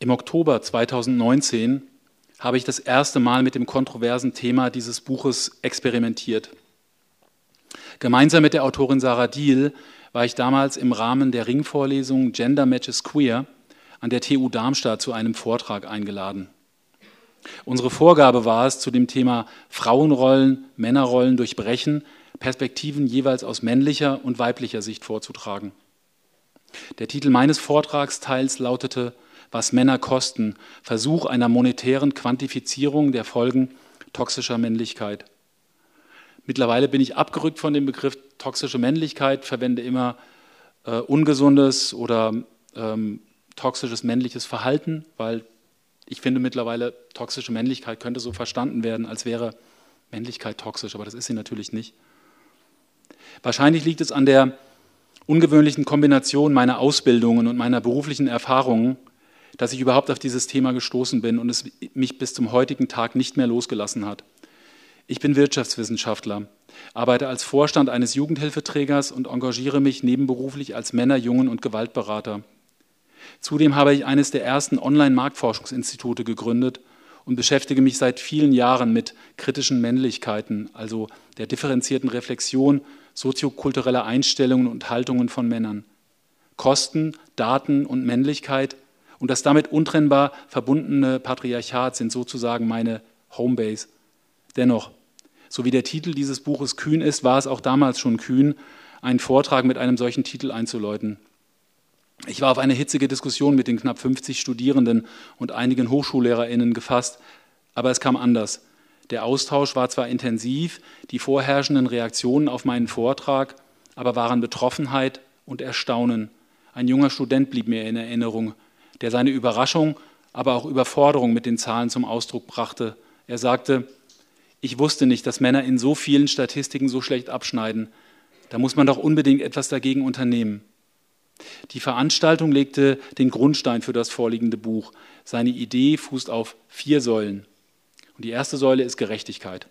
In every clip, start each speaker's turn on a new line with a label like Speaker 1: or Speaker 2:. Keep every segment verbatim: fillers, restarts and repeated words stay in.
Speaker 1: Im Oktober zweitausendneunzehn habe ich das erste Mal mit dem kontroversen Thema dieses Buches experimentiert. Gemeinsam mit der Autorin Sarah Diehl war ich damals im Rahmen der Ringvorlesung Gender Matches Queer an der T U Darmstadt zu einem Vortrag eingeladen. Unsere Vorgabe war es, zu dem Thema Frauenrollen, Männerrollen durchbrechen, Perspektiven jeweils aus männlicher und weiblicher Sicht vorzutragen. Der Titel meines Vortragsteils lautete „Was Männer kosten. Versuch einer monetären Quantifizierung der Folgen toxischer Männlichkeit“. Mittlerweile bin ich abgerückt von dem Begriff toxische Männlichkeit, verwende immer äh, ungesundes oder ähm, toxisches männliches Verhalten, weil ich finde mittlerweile, toxische Männlichkeit könnte so verstanden werden, als wäre Männlichkeit toxisch, aber das ist sie natürlich nicht. Wahrscheinlich liegt es an der ungewöhnlichen Kombination meiner Ausbildungen und meiner beruflichen Erfahrungen, dass ich überhaupt auf dieses Thema gestoßen bin und es mich bis zum heutigen Tag nicht mehr losgelassen hat. Ich bin Wirtschaftswissenschaftler, arbeite als Vorstand eines Jugendhilfeträgers und engagiere mich nebenberuflich als Männer-, Jungen- und Gewaltberater. Zudem habe ich eines der ersten Online-Marktforschungsinstitute gegründet und beschäftige mich seit vielen Jahren mit kritischen Männlichkeiten, also der differenzierten Reflexion soziokultureller Einstellungen und Haltungen von Männern. Kosten, Daten und Männlichkeit und das damit untrennbar verbundene Patriarchat sind sozusagen meine Homebase. Dennoch, so wie der Titel dieses Buches kühn ist, war es auch damals schon kühn, einen Vortrag mit einem solchen Titel einzuläuten. Ich war auf eine hitzige Diskussion mit den knapp fünfzig Studierenden und einigen HochschullehrerInnen gefasst, aber es kam anders. Der Austausch war zwar intensiv, die vorherrschenden Reaktionen auf meinen Vortrag aber waren Betroffenheit und Erstaunen. Ein junger Student blieb mir in Erinnerung, der seine Überraschung, aber auch Überforderung mit den Zahlen zum Ausdruck brachte. Er sagte: Ich wusste nicht, dass Männer in so vielen Statistiken so schlecht abschneiden. Da muss man doch unbedingt etwas dagegen unternehmen. Die Veranstaltung legte den Grundstein für das vorliegende Buch. Seine Idee fußt auf vier Säulen. Und die erste Säule ist Gerechtigkeit.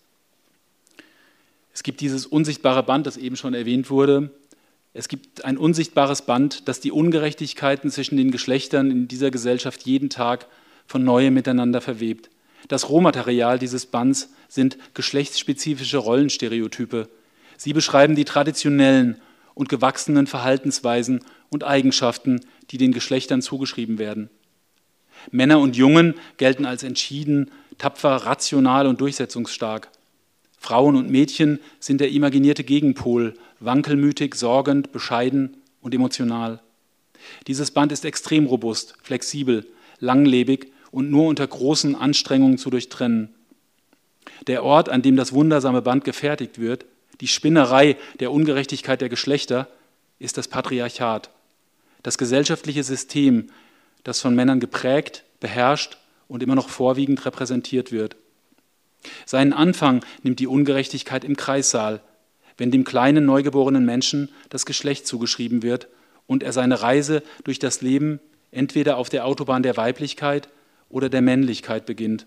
Speaker 1: Es gibt dieses unsichtbare Band, das eben schon erwähnt wurde. Es gibt ein unsichtbares Band, das die Ungerechtigkeiten zwischen den Geschlechtern in dieser Gesellschaft jeden Tag von Neuem miteinander verwebt. Das Rohmaterial dieses Bands sind geschlechtsspezifische Rollenstereotype. Sie beschreiben die traditionellen und gewachsenen Verhaltensweisen und Eigenschaften, die den Geschlechtern zugeschrieben werden. Männer und Jungen gelten als entschieden, tapfer, rational und durchsetzungsstark. Frauen und Mädchen sind der imaginierte Gegenpol, wankelmütig, sorgend, bescheiden und emotional. Dieses Band ist extrem robust, flexibel, langlebig und nur unter großen Anstrengungen zu durchtrennen. Der Ort, an dem das wundersame Band gefertigt wird, die Spinnerei der Ungerechtigkeit der Geschlechter, ist das Patriarchat, das gesellschaftliche System, das von Männern geprägt, beherrscht und immer noch vorwiegend repräsentiert wird. Seinen Anfang nimmt die Ungerechtigkeit im Kreissaal, wenn dem kleinen neugeborenen Menschen das Geschlecht zugeschrieben wird und er seine Reise durch das Leben entweder auf der Autobahn der Weiblichkeit oder der Männlichkeit beginnt.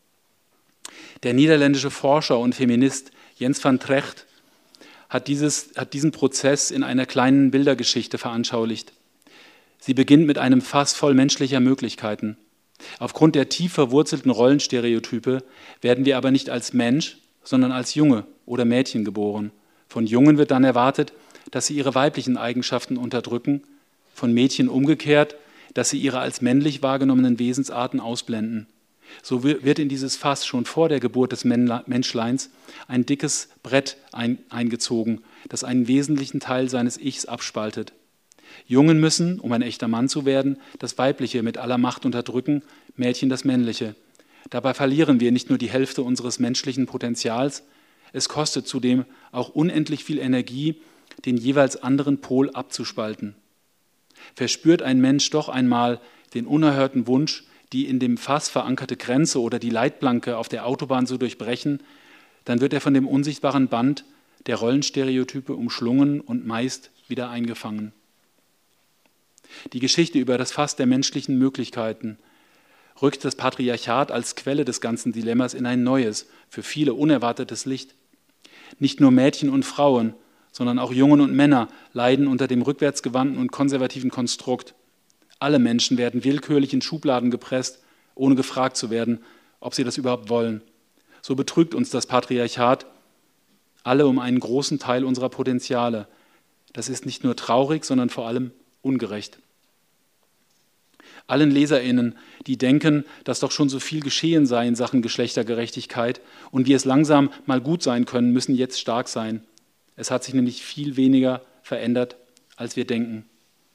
Speaker 1: Der niederländische Forscher und Feminist Jens van Trecht hat, dieses, hat diesen Prozess in einer kleinen Bildergeschichte veranschaulicht. Sie beginnt mit einem Fass voll menschlicher Möglichkeiten. Aufgrund der tief verwurzelten Rollenstereotype werden wir aber nicht als Mensch, sondern als Junge oder Mädchen geboren. Von Jungen wird dann erwartet, dass sie ihre weiblichen Eigenschaften unterdrücken, von Mädchen umgekehrt, dass sie ihre als männlich wahrgenommenen Wesensarten ausblenden. So wird in dieses Fass schon vor der Geburt des Menschleins ein dickes Brett ein, eingezogen, das einen wesentlichen Teil seines Ichs abspaltet. Jungen müssen, um ein echter Mann zu werden, das Weibliche mit aller Macht unterdrücken, Mädchen das Männliche. Dabei verlieren wir nicht nur die Hälfte unseres menschlichen Potenzials, es kostet zudem auch unendlich viel Energie, den jeweils anderen Pol abzuspalten. Verspürt ein Mensch doch einmal den unerhörten Wunsch, die in dem Fass verankerte Grenze oder die Leitplanke auf der Autobahn zu durchbrechen, dann wird er von dem unsichtbaren Band der Rollenstereotype umschlungen und meist wieder eingefangen. Die Geschichte über das Fass der menschlichen Möglichkeiten rückt das Patriarchat als Quelle des ganzen Dilemmas in ein neues, für viele unerwartetes Licht. Nicht nur Mädchen und Frauen, sondern auch Jungen und Männer leiden unter dem rückwärtsgewandten und konservativen Konstrukt. Alle Menschen werden willkürlich in Schubladen gepresst, ohne gefragt zu werden, ob sie das überhaupt wollen. So betrügt uns das Patriarchat alle um einen großen Teil unserer Potenziale. Das ist nicht nur traurig, sondern vor allem ungerecht. Allen LeserInnen, die denken, dass doch schon so viel geschehen sei in Sachen Geschlechtergerechtigkeit und wir es langsam mal gut sein können, müssen jetzt stark sein. Es hat sich nämlich viel weniger verändert, als wir denken.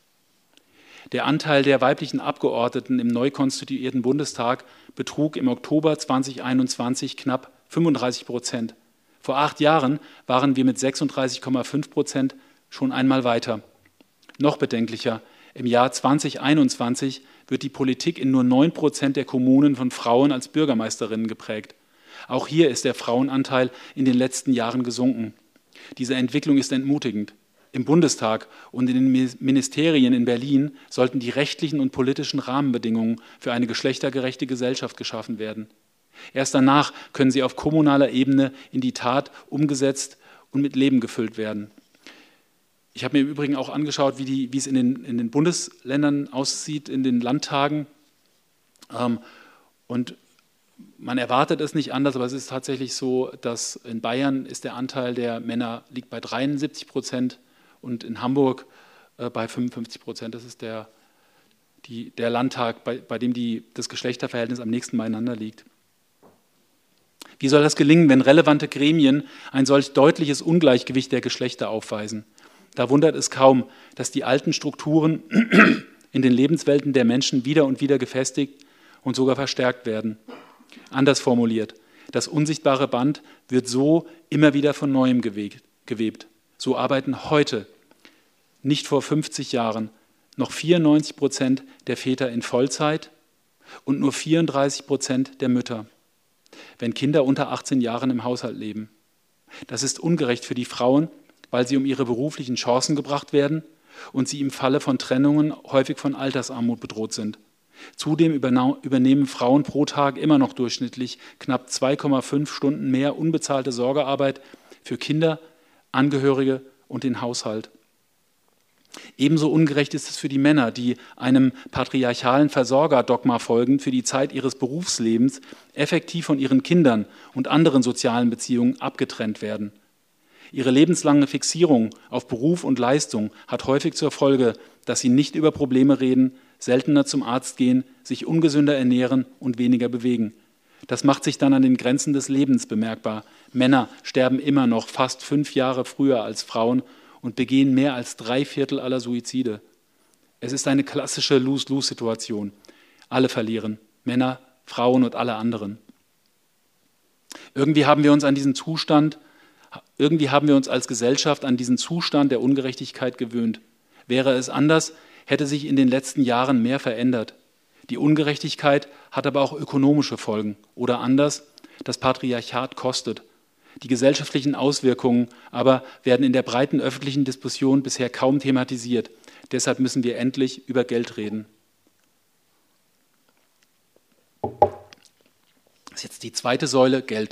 Speaker 1: Der Anteil der weiblichen Abgeordneten im neu konstituierten Bundestag betrug im Oktober zweitausendeinundzwanzig knapp fünfunddreißig Prozent. Vor acht Jahren waren wir mit sechsunddreißig Komma fünf Prozent schon einmal weiter. Noch bedenklicher, im Jahr zweitausendeinundzwanzig wird die Politik in nur neun Prozent der Kommunen von Frauen als Bürgermeisterinnen geprägt. Auch hier ist der Frauenanteil in den letzten Jahren gesunken. Diese Entwicklung ist entmutigend. Im Bundestag und in den Ministerien in Berlin sollten die rechtlichen und politischen Rahmenbedingungen für eine geschlechtergerechte Gesellschaft geschaffen werden. Erst danach können sie auf kommunaler Ebene in die Tat umgesetzt und mit Leben gefüllt werden. Ich habe mir im Übrigen auch angeschaut, wie, die, wie es in den, in den Bundesländern aussieht, in den Landtagen. Ähm, und man erwartet es nicht anders, aber es ist tatsächlich so, dass in Bayern ist der Anteil der Männer liegt bei dreiundsiebzig Prozent und in Hamburg äh, bei fünfundfünfzig Prozent. Das ist der, die, der Landtag, bei, bei dem die, das Geschlechterverhältnis am nächsten beieinander liegt. Wie soll das gelingen, wenn relevante Gremien ein solch deutliches Ungleichgewicht der Geschlechter aufweisen? Da wundert es kaum, dass die alten Strukturen in den Lebenswelten der Menschen wieder und wieder gefestigt und sogar verstärkt werden. Anders formuliert, das unsichtbare Band wird so immer wieder von Neuem gewebt. So arbeiten heute, nicht vor fünfzig Jahren, noch vierundneunzig Prozent der Väter in Vollzeit und nur vierunddreißig Prozent der Mütter, wenn Kinder unter achtzehn Jahren im Haushalt leben. Das ist ungerecht für die Frauen, weil sie um ihre beruflichen Chancen gebracht werden und sie im Falle von Trennungen häufig von Altersarmut bedroht sind. Zudem übernehmen Frauen pro Tag immer noch durchschnittlich knapp zwei Komma fünf Stunden mehr unbezahlte Sorgearbeit für Kinder, Angehörige und den Haushalt. Ebenso ungerecht ist es für die Männer, die einem patriarchalen Versorgerdogma folgend für die Zeit ihres Berufslebens effektiv von ihren Kindern und anderen sozialen Beziehungen abgetrennt werden. Ihre lebenslange Fixierung auf Beruf und Leistung hat häufig zur Folge, dass sie nicht über Probleme reden, seltener zum Arzt gehen, sich ungesünder ernähren und weniger bewegen. Das macht sich dann an den Grenzen des Lebens bemerkbar. Männer sterben immer noch fast fünf Jahre früher als Frauen und begehen mehr als drei Viertel aller Suizide. Es ist eine klassische Lose-Lose-Situation. Alle verlieren, Männer, Frauen und alle anderen. Irgendwie haben wir uns an diesen Zustand Irgendwie haben wir uns als Gesellschaft an diesen Zustand der Ungerechtigkeit gewöhnt. Wäre es anders, hätte sich in den letzten Jahren mehr verändert. Die Ungerechtigkeit hat aber auch ökonomische Folgen. Oder anders, das Patriarchat kostet. Die gesellschaftlichen Auswirkungen aber werden in der breiten öffentlichen Diskussion bisher kaum thematisiert. Deshalb müssen wir endlich über Geld reden. Das ist jetzt die zweite Säule, Geld.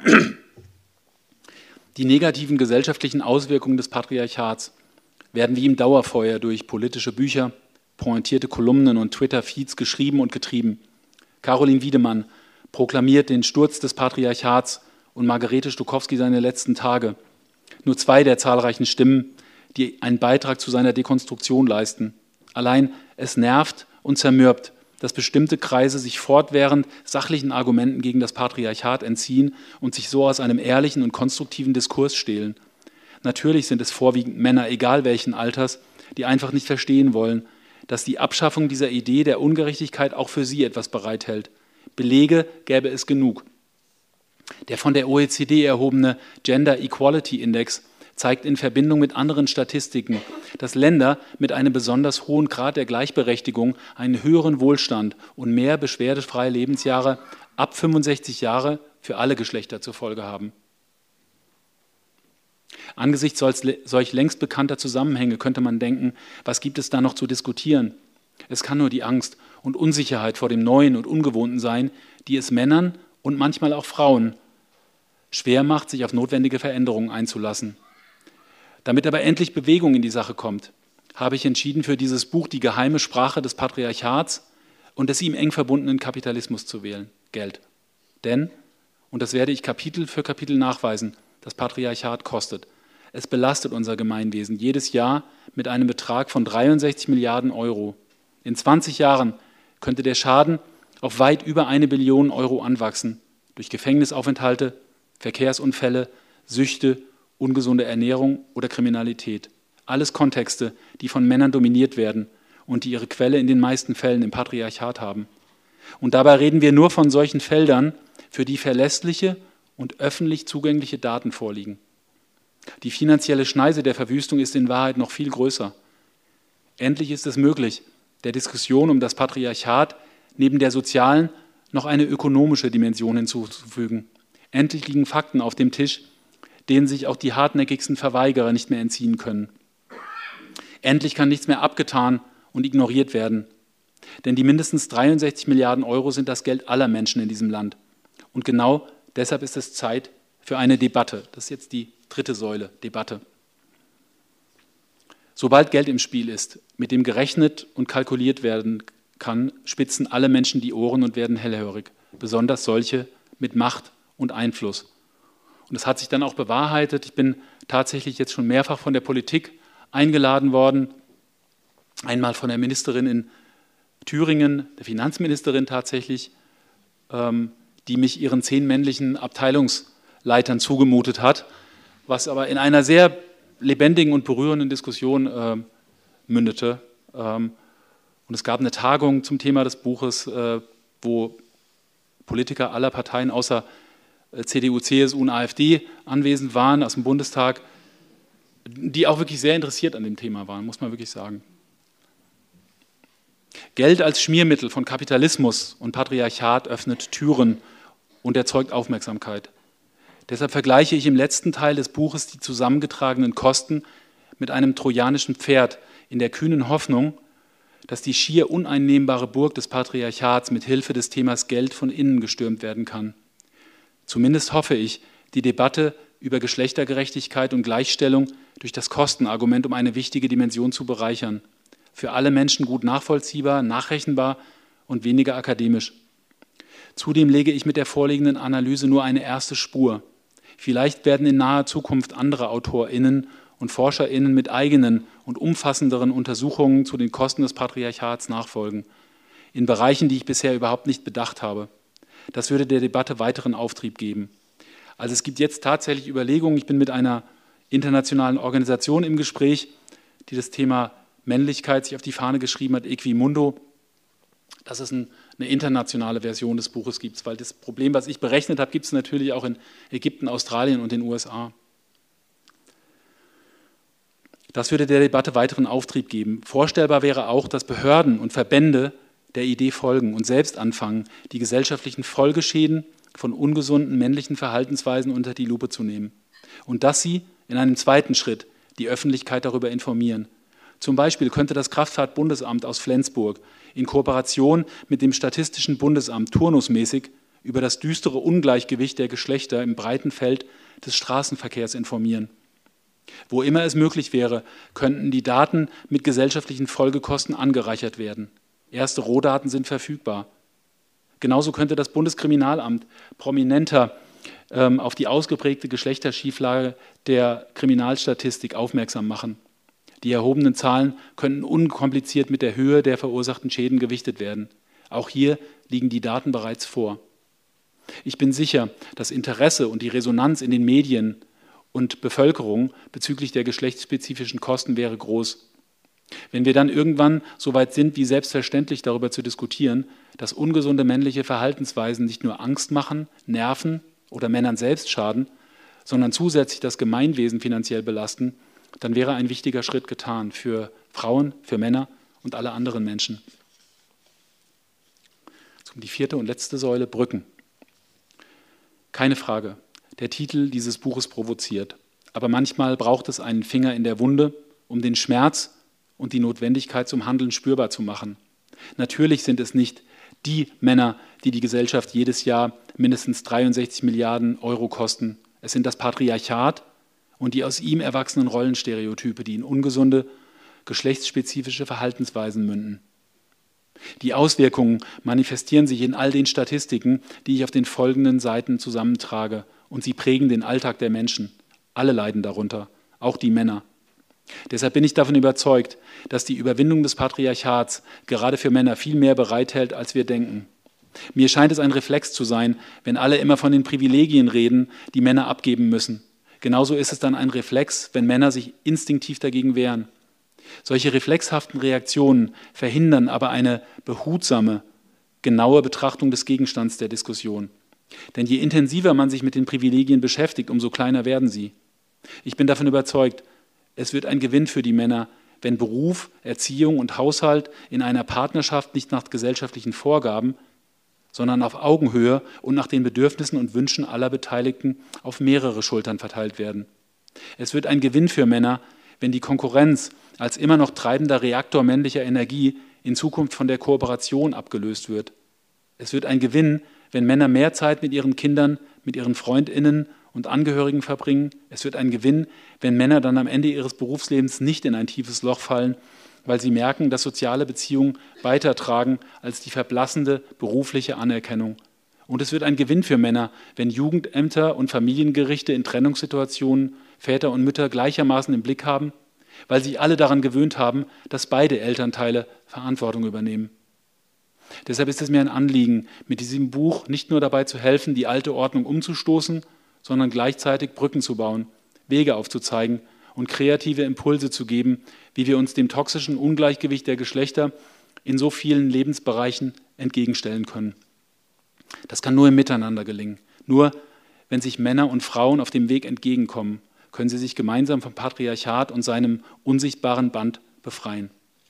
Speaker 1: Die negativen gesellschaftlichen Auswirkungen des Patriarchats werden wie im Dauerfeuer durch politische Bücher, pointierte Kolumnen und Twitter-Feeds geschrieben und getrieben. Caroline Wiedemann proklamiert den Sturz des Patriarchats und Margarete Stokowski seine letzten Tage. Nur zwei der zahlreichen Stimmen, die einen Beitrag zu seiner Dekonstruktion leisten. Allein es nervt und zermürbt, dass bestimmte Kreise sich fortwährend sachlichen Argumenten gegen das Patriarchat entziehen und sich so aus einem ehrlichen und konstruktiven Diskurs stehlen. Natürlich sind es vorwiegend Männer, egal welchen Alters, die einfach nicht verstehen wollen, dass die Abschaffung dieser Idee der Ungerechtigkeit auch für sie etwas bereithält. Belege gäbe es genug. Der von der O E C D erhobene Gender Equality Index zeigt in Verbindung mit anderen Statistiken, dass Länder mit einem besonders hohen Grad der Gleichberechtigung einen höheren Wohlstand und mehr beschwerdefreie Lebensjahre ab fünfundsechzig Jahre für alle Geschlechter zur Folge haben. Angesichts solch längst bekannter Zusammenhänge könnte man denken, was gibt es da noch zu diskutieren? Es kann nur die Angst und Unsicherheit vor dem Neuen und Ungewohnten sein, die es Männern und manchmal auch Frauen schwer macht, sich auf notwendige Veränderungen einzulassen. Damit aber endlich Bewegung in die Sache kommt, habe ich entschieden, für dieses Buch die geheime Sprache des Patriarchats und des ihm eng verbundenen Kapitalismus zu wählen, Geld. Denn, und das werde ich Kapitel für Kapitel nachweisen, das Patriarchat kostet. Es belastet unser Gemeinwesen jedes Jahr mit einem Betrag von dreiundsechzig Milliarden Euro. In zwanzig Jahren könnte der Schaden auf weit über eine Billion Euro anwachsen, durch Gefängnisaufenthalte, Verkehrsunfälle, Süchte, ungesunde Ernährung oder Kriminalität. Alles Kontexte, die von Männern dominiert werden und die ihre Quelle in den meisten Fällen im Patriarchat haben. Und dabei reden wir nur von solchen Feldern, für die verlässliche und öffentlich zugängliche Daten vorliegen. Die finanzielle Schneise der Verwüstung ist in Wahrheit noch viel größer. Endlich ist es möglich, der Diskussion um das Patriarchat neben der sozialen noch eine ökonomische Dimension hinzuzufügen. Endlich liegen Fakten auf dem Tisch, denen sich auch die hartnäckigsten Verweigerer nicht mehr entziehen können. Endlich kann nichts mehr abgetan und ignoriert werden. Denn die mindestens dreiundsechzig Milliarden Euro sind das Geld aller Menschen in diesem Land. Und genau deshalb ist es Zeit für eine Debatte. Das ist jetzt die dritte Säule, Debatte. Sobald Geld im Spiel ist, mit dem gerechnet und kalkuliert werden kann, spitzen alle Menschen die Ohren und werden hellhörig, besonders solche mit Macht und Einfluss. Und es hat sich dann auch bewahrheitet. Ich bin tatsächlich jetzt schon mehrfach von der Politik eingeladen worden, einmal von der Ministerin in Thüringen, der Finanzministerin tatsächlich, ähm, die mich ihren zehn männlichen Abteilungsleitern zugemutet hat, was aber in einer sehr lebendigen und berührenden Diskussion äh, mündete. Ähm, und es gab eine Tagung zum Thema des Buches, äh, wo Politiker aller Parteien außer äh, C D U, C S U und AfD anwesend waren aus dem Bundestag, die auch wirklich sehr interessiert an dem Thema waren, muss man wirklich sagen. Geld als Schmiermittel von Kapitalismus und Patriarchat öffnet Türen und erzeugt Aufmerksamkeit. Deshalb vergleiche ich im letzten Teil des Buches die zusammengetragenen Kosten mit einem trojanischen Pferd in der kühnen Hoffnung, dass die schier uneinnehmbare Burg des Patriarchats mit Hilfe des Themas Geld von innen gestürmt werden kann. Zumindest hoffe ich, die Debatte über Geschlechtergerechtigkeit und Gleichstellung durch das Kostenargument um eine wichtige Dimension zu bereichern. Für alle Menschen gut nachvollziehbar, nachrechenbar und weniger akademisch. Zudem lege ich mit der vorliegenden Analyse nur eine erste Spur. Vielleicht werden in naher Zukunft andere AutorInnen und ForscherInnen mit eigenen und umfassenderen Untersuchungen zu den Kosten des Patriarchats nachfolgen, in Bereichen, die ich bisher überhaupt nicht bedacht habe. Das würde der Debatte weiteren Auftrieb geben. Also es gibt jetzt tatsächlich Überlegungen, ich bin mit einer internationalen Organisation im Gespräch, die das Thema Männlichkeit sich auf die Fahne geschrieben hat, Equimundo, dass es ein, eine internationale Version des Buches gibt, weil das Problem, was ich berechnet habe, gibt es natürlich auch in Ägypten, Australien und den U S A. Das würde der Debatte weiteren Auftrieb geben. Vorstellbar wäre auch, dass Behörden und Verbände der Idee folgen und selbst anfangen, die gesellschaftlichen Folgeschäden von ungesunden männlichen Verhaltensweisen unter die Lupe zu nehmen. Und dass sie in einem zweiten Schritt die Öffentlichkeit darüber informieren. Zum Beispiel könnte das Kraftfahrtbundesamt aus Flensburg in Kooperation mit dem Statistischen Bundesamt turnusmäßig über das düstere Ungleichgewicht der Geschlechter im breiten Feld des Straßenverkehrs informieren. Wo immer es möglich wäre, könnten die Daten mit gesellschaftlichen Folgekosten angereichert werden. Erste Rohdaten sind verfügbar. Genauso könnte das Bundeskriminalamt prominenter ähm, auf die ausgeprägte Geschlechterschieflage der Kriminalstatistik aufmerksam machen. Die erhobenen Zahlen könnten unkompliziert mit der Höhe der verursachten Schäden gewichtet werden. Auch hier liegen die Daten bereits vor. Ich bin sicher, das Interesse und die Resonanz in den Medien und Bevölkerung bezüglich der geschlechtsspezifischen Kosten wäre groß. Wenn wir dann irgendwann so weit sind, wie selbstverständlich darüber zu diskutieren, dass ungesunde männliche Verhaltensweisen nicht nur Angst machen, nerven oder Männern selbst schaden, sondern zusätzlich das Gemeinwesen finanziell belasten, dann wäre ein wichtiger Schritt getan für Frauen, für Männer und alle anderen Menschen. Jetzt kommt die vierte und letzte Säule, Brücken. Keine Frage, der Titel dieses Buches provoziert. Aber manchmal braucht es einen Finger in der Wunde, um den Schmerz und die Notwendigkeit zum Handeln spürbar zu machen. Natürlich sind es nicht die Männer, die die Gesellschaft jedes Jahr mindestens dreiundsechzig Milliarden Euro kosten. Es sind das Patriarchat und die aus ihm erwachsenen Rollenstereotype, die in ungesunde geschlechtsspezifische Verhaltensweisen münden. Die Auswirkungen manifestieren sich in all den Statistiken, die ich auf den folgenden Seiten zusammentrage, und sie prägen den Alltag der Menschen. Alle leiden darunter, auch die Männer. Deshalb bin ich davon überzeugt, dass die Überwindung des Patriarchats gerade für Männer viel mehr bereithält, als wir denken. Mir scheint es ein Reflex zu sein, wenn alle immer von den Privilegien reden, die Männer abgeben müssen. Genauso ist es dann ein Reflex, wenn Männer sich instinktiv dagegen wehren. Solche reflexhaften Reaktionen verhindern aber eine behutsame, genaue Betrachtung des Gegenstands der Diskussion. Denn je intensiver man sich mit den Privilegien beschäftigt, umso kleiner werden sie. Ich bin davon überzeugt, es wird ein Gewinn für die Männer, wenn Beruf, Erziehung und Haushalt in einer Partnerschaft nicht nach gesellschaftlichen Vorgaben, sondern auf Augenhöhe und nach den Bedürfnissen und Wünschen aller Beteiligten auf mehrere Schultern verteilt werden. Es wird ein Gewinn für Männer, wenn die Konkurrenz als immer noch treibender Reaktor männlicher Energie in Zukunft von der Kooperation abgelöst wird. Es wird ein Gewinn, wenn Männer mehr Zeit mit ihren Kindern, mit ihren FreundInnen und Angehörigen verbringen. Es wird ein Gewinn, wenn Männer dann am Ende ihres Berufslebens nicht in ein tiefes Loch fallen, weil sie merken, dass soziale Beziehungen weitertragen als die verblassende berufliche Anerkennung. Und es wird ein Gewinn für Männer, wenn Jugendämter und Familiengerichte in Trennungssituationen Väter und Mütter gleichermaßen im Blick haben, weil sich alle daran gewöhnt haben, dass beide Elternteile Verantwortung übernehmen. Deshalb ist es mir ein Anliegen, mit diesem Buch nicht nur dabei zu helfen, die alte Ordnung umzustoßen, sondern gleichzeitig Brücken zu bauen, Wege aufzuzeigen und kreative Impulse zu geben, wie wir uns dem toxischen Ungleichgewicht der Geschlechter in so vielen Lebensbereichen entgegenstellen können. Das kann nur im Miteinander gelingen. Nur wenn sich Männer und Frauen auf dem Weg entgegenkommen, können sie sich gemeinsam vom Patriarchat und seinem unsichtbaren Band befreien.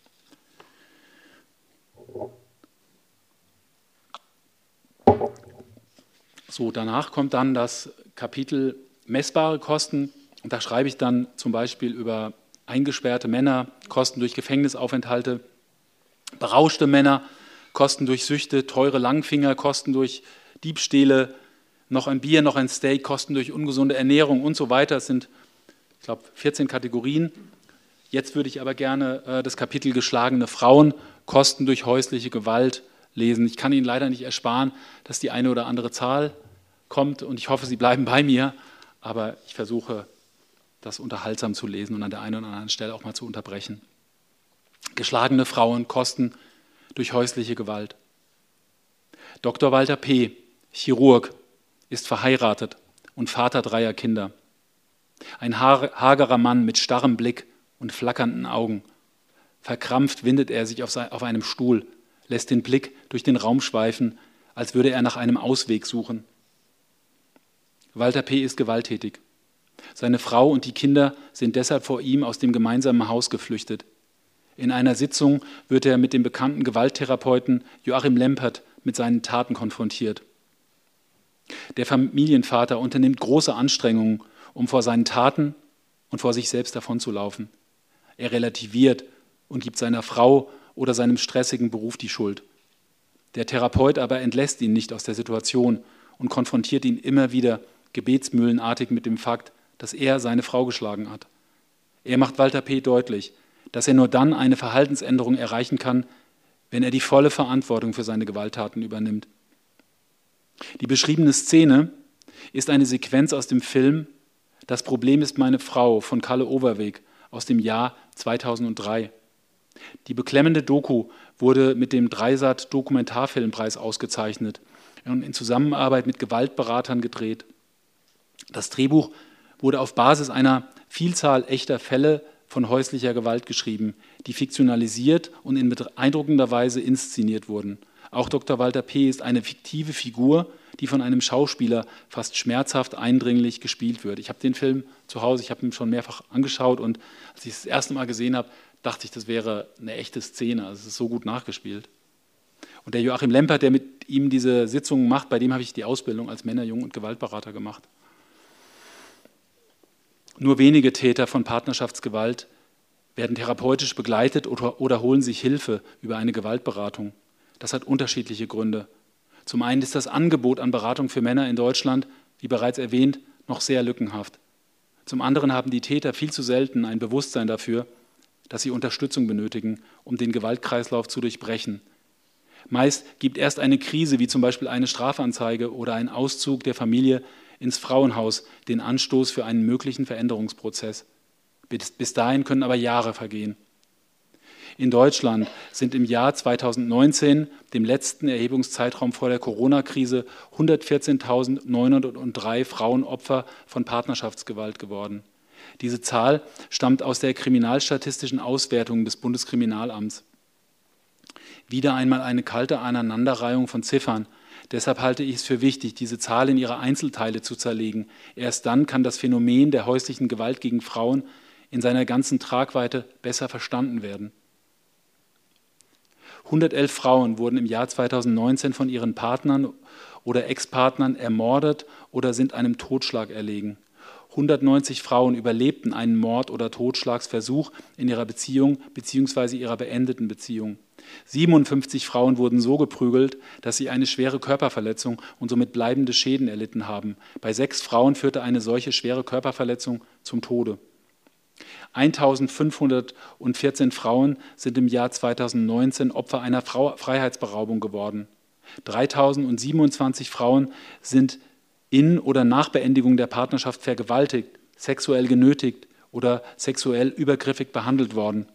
Speaker 1: So, danach kommt dann das Kapitel messbare Kosten. Und da schreibe ich dann zum Beispiel über eingesperrte Männer, Kosten durch Gefängnisaufenthalte, berauschte Männer, Kosten durch Süchte, teure Langfinger, Kosten durch Diebstähle, noch ein Bier, noch ein Steak, Kosten durch ungesunde Ernährung und so weiter. Es sind, ich glaube, vierzehn Kategorien. Jetzt würde ich aber gerne äh, das Kapitel geschlagene Frauen, Kosten durch häusliche Gewalt lesen. Ich kann Ihnen leider nicht ersparen, dass die eine oder andere Zahl kommt und ich hoffe, Sie bleiben bei mir, aber ich versuche, das unterhaltsam zu lesen und an der einen oder anderen Stelle auch mal zu unterbrechen. Geschlagene Frauen, Kosten durch häusliche Gewalt. Doktor Walter P., Chirurg, ist verheiratet und Vater dreier Kinder. Ein hagerer Mann mit starrem Blick und flackernden Augen. Verkrampft windet er sich auf einem Stuhl, lässt den Blick durch den Raum schweifen, als würde er nach einem Ausweg suchen. Walter P. ist gewalttätig. Seine Frau und die Kinder sind deshalb vor ihm aus dem gemeinsamen Haus geflüchtet. In einer Sitzung wird er mit dem bekannten Gewalttherapeuten Joachim Lempert mit seinen Taten konfrontiert. Der Familienvater unternimmt große Anstrengungen, um vor seinen Taten und vor sich selbst davonzulaufen. Er relativiert und gibt seiner Frau oder seinem stressigen Beruf die Schuld. Der Therapeut aber entlässt ihn nicht aus der Situation und konfrontiert ihn immer wieder gebetsmühlenartig mit dem Fakt, dass er seine Frau geschlagen hat. Er macht Walter P. deutlich, dass er nur dann eine Verhaltensänderung erreichen kann, wenn er die volle Verantwortung für seine Gewalttaten übernimmt. Die beschriebene Szene ist eine Sequenz aus dem Film Das Problem ist meine Frau von Kalle Overweg aus dem Jahr zweitausenddrei. Die beklemmende Doku wurde mit dem Dreisat Dokumentarfilmpreis ausgezeichnet und in Zusammenarbeit mit Gewaltberatern gedreht. Das Drehbuch wurde auf Basis einer Vielzahl echter Fälle von häuslicher Gewalt geschrieben, die fiktionalisiert und in beeindruckender Weise inszeniert wurden. Auch Doktor Walter P. ist eine fiktive Figur, die von einem Schauspieler fast schmerzhaft eindringlich gespielt wird. Ich habe den Film zu Hause, ich habe ihn schon mehrfach angeschaut und als ich es das erste Mal gesehen habe, dachte ich, das wäre eine echte Szene. Also es ist so gut nachgespielt. Und der Joachim Lempert, der mit ihm diese Sitzungen macht, bei dem habe ich die Ausbildung als Männer-, Jung- und Gewaltberater gemacht. Nur wenige Täter von Partnerschaftsgewalt werden therapeutisch begleitet oder, oder holen sich Hilfe über eine Gewaltberatung. Das hat unterschiedliche Gründe. Zum einen ist das Angebot an Beratung für Männer in Deutschland, wie bereits erwähnt, noch sehr lückenhaft. Zum anderen haben die Täter viel zu selten ein Bewusstsein dafür, dass sie Unterstützung benötigen, um den Gewaltkreislauf zu durchbrechen. Meist gibt erst eine Krise, wie zum Beispiel eine Strafanzeige oder ein Auszug der Familie ins Frauenhaus, den Anstoß für einen möglichen Veränderungsprozess. Bis, bis dahin können aber Jahre vergehen. In Deutschland sind im Jahr zweitausendneunzehn, dem letzten Erhebungszeitraum vor der Corona-Krise, hundertvierzehntausendneunhundertdrei Frauen Opfer von Partnerschaftsgewalt geworden. Diese Zahl stammt aus der kriminalstatistischen Auswertung des Bundeskriminalamts. Wieder einmal eine kalte Aneinanderreihung von Ziffern. Deshalb halte ich es für wichtig, diese Zahl in ihre Einzelteile zu zerlegen. Erst dann kann das Phänomen der häuslichen Gewalt gegen Frauen in seiner ganzen Tragweite besser verstanden werden. hundertelf Frauen wurden im Jahr zweitausendneunzehn von ihren Partnern oder Ex-Partnern ermordet oder sind einem Totschlag erlegen. hundertneunzig Frauen überlebten einen Mord- oder Totschlagsversuch in ihrer Beziehung bzw. ihrer beendeten Beziehung. siebenundfünfzig Frauen wurden so geprügelt, dass sie eine schwere Körperverletzung und somit bleibende Schäden erlitten haben. Bei sechs Frauen führte eine solche schwere Körperverletzung zum Tode. eintausendfünfhundertvierzehn Frauen sind im Jahr zweitausendneunzehn Opfer einer Freiheitsberaubung geworden. dreitausendsiebenundzwanzig Frauen sind in oder nach Beendigung der Partnerschaft vergewaltigt, sexuell genötigt oder sexuell übergriffig behandelt worden.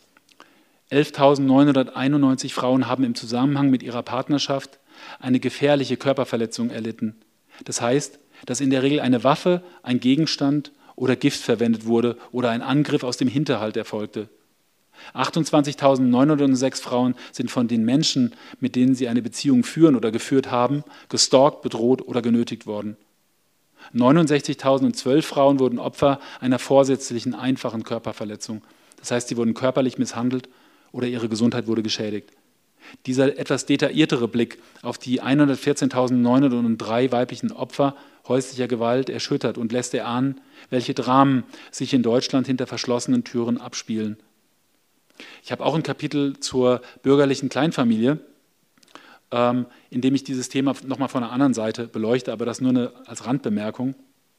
Speaker 1: elftausendneunhunderteinundneunzig Frauen haben im Zusammenhang mit ihrer Partnerschaft eine gefährliche Körperverletzung erlitten. Das heißt, dass in der Regel eine Waffe, ein Gegenstand oder Gift verwendet wurde oder ein Angriff aus dem Hinterhalt erfolgte. achtundzwanzigtausendneunhundertsechs Frauen sind von den Menschen, mit denen sie eine Beziehung führen oder geführt haben, gestalkt, bedroht oder genötigt worden. neunundsechzigtausendzwölf Frauen wurden Opfer einer vorsätzlichen, einfachen Körperverletzung. Das heißt, sie wurden körperlich misshandelt oder ihre Gesundheit wurde geschädigt. Dieser etwas detailliertere Blick auf die hundertvierzehntausendneunhundertdrei weiblichen Opfer häuslicher Gewalt erschüttert und lässt erahnen, welche Dramen sich in Deutschland hinter verschlossenen Türen abspielen. Ich habe auch ein Kapitel zur bürgerlichen Kleinfamilie, ähm, in dem ich dieses Thema nochmal von einer anderen Seite beleuchte, aber das nur eine, als Randbemerkung.